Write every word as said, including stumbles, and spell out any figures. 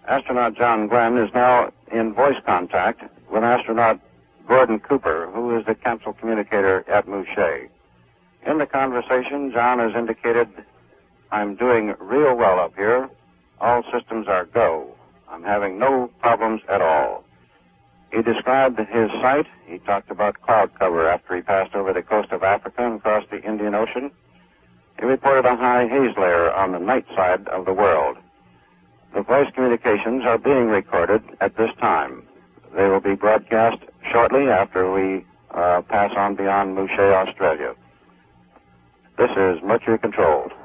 Astronaut John Glenn is now in voice contact with astronaut Gordon Cooper, who is the capsule communicator at Mouchet. In the conversation, John has indicated, "I'm doing real well up here. All systems are go. I'm having no problems at all." He described his sight. He talked about cloud cover after he passed over the coast of Africa and crossed the Indian Ocean. He reported a high haze layer on the night side of the world. The voice communications are being recorded at this time. They will be broadcast shortly after we uh, pass on beyond Mouchet, Australia. This is Mercury Controlled.